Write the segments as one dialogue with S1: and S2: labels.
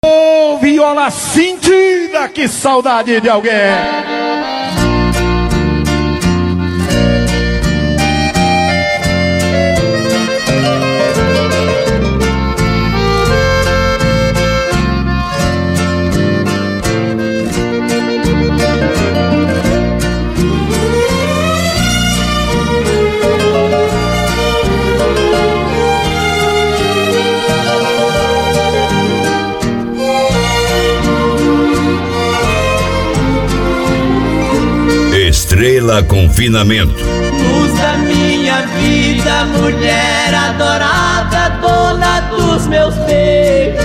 S1: Ô, viola sentida, que saudade de alguém.
S2: Estrela Confinamento.
S3: Luz da minha vida, mulher adorada, dona dos meus beijos,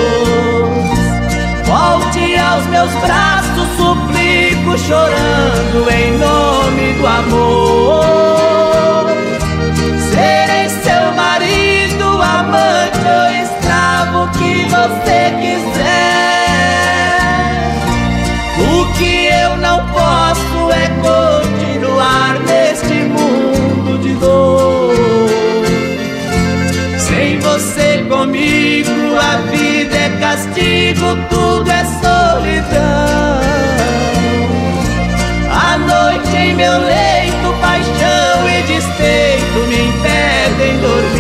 S3: volte aos meus braços, suplico, chorando em nome do amor. Serei seu marido, amante ou escravo, que você quiser. O que eu não posso é continuar neste mundo de dor. Sem você comigo, a vida é castigo, tudo é solidão. À noite em meu leito, paixão e despeito me impedem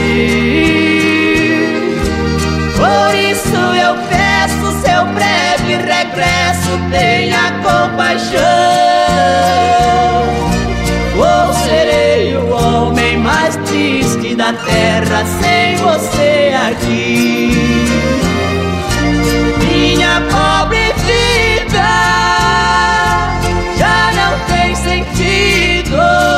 S3: dormir. Por isso eu peço seu breve regresso, tenha compaixão. Ou serei o homem mais triste da terra sem você aqui. Minha pobre vida já não tem sentido.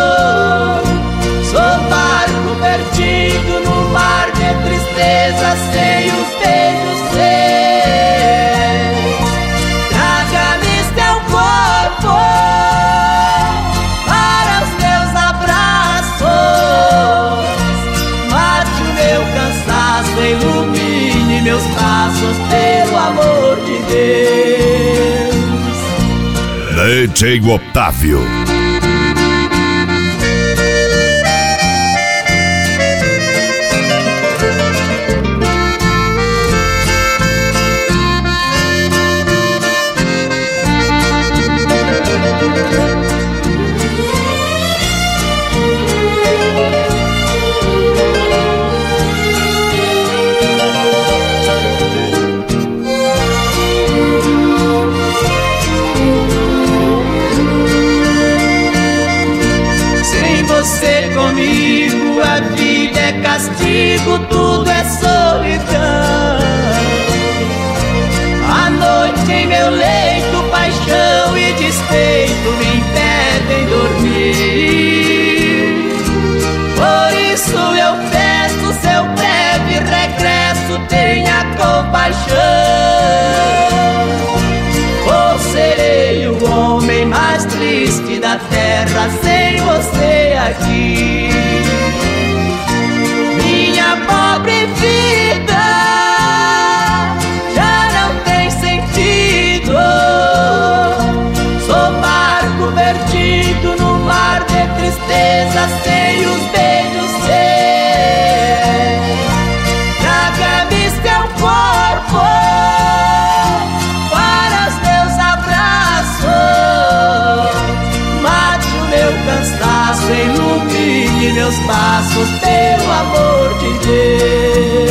S3: Sou barco perdido no mar de tristeza, sem os beijos seus. Traga-me seu corpo para os meus abraços. Mate o meu cansaço, ilumine meus passos, pelo amor de Deus.
S2: DJ Otávio.
S3: Comigo a vida é castigo, tudo é solidão. À noite em meu leito, paixão e despeito me impedem dormir. Por isso eu peço seu breve regresso, tenha compaixão. Ou serei o homem mais triste da terra sem você aqui. Minha pobre vida já não tem sentido. Sou barco perdido no mar de tristeza, sem os beijos seus. Traga-me seu corpo para os meus abraços. Mate o meu cansaço, ilumine meus passos, pelo amor de Deus.